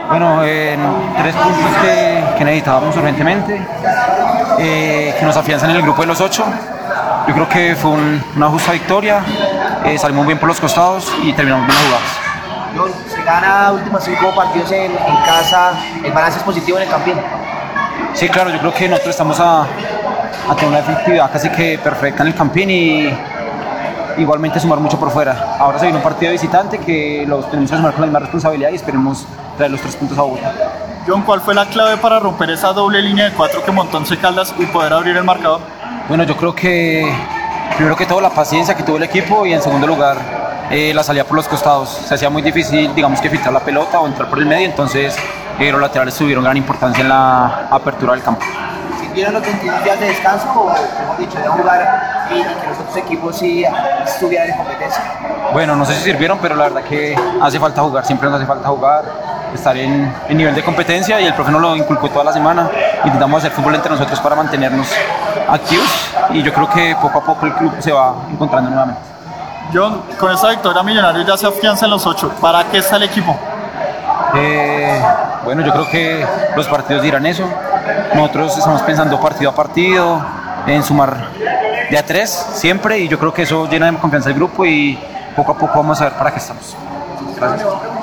Bueno, en 3 puntos que necesitábamos urgentemente, que nos afianzan en el grupo de los 8. Yo creo que fue una justa victoria, salimos bien por los costados y terminamos bien las jugadas. Se gana últimos 5 partidos en casa, el balance es positivo en el Campín. Sí, claro, yo creo que nosotros estamos a tener una efectividad casi que perfecta en el Campín y igualmente sumar mucho por fuera. Ahora se viene un partido de visitante que los tenemos que sumar con la misma responsabilidad y esperemos traer los 3 puntos a Bogotá. John, ¿cuál fue la clave para romper esa doble línea de 4 que montó Once Caldas y poder abrir el marcador? Bueno, yo creo que primero que todo la paciencia que tuvo el equipo y en segundo lugar la salida por los costados. Se hacía muy difícil, digamos, que filtrar la pelota o entrar por el medio, entonces los laterales tuvieron gran importancia en la apertura del campo. ¿Sirvieron los 22 días de descanso o, mejor dicho, de jugar y que los otros equipos sí estuvieran en competencia? Bueno, no sé si sirvieron, pero la verdad que hace falta jugar, siempre nos hace falta jugar, estar en nivel de competencia y el profe nos lo inculcó toda la semana. Intentamos hacer fútbol entre nosotros para mantenernos activos y yo creo que poco a poco el club se va encontrando nuevamente. John, con esta victoria Millonarios ya se afianza en los 8. ¿Para qué está el equipo? Bueno, yo creo que los partidos dirán eso. Nosotros estamos pensando partido a partido, en sumar de a 3 siempre y yo creo que eso llena de confianza al grupo y poco a poco vamos a ver para qué estamos. Gracias.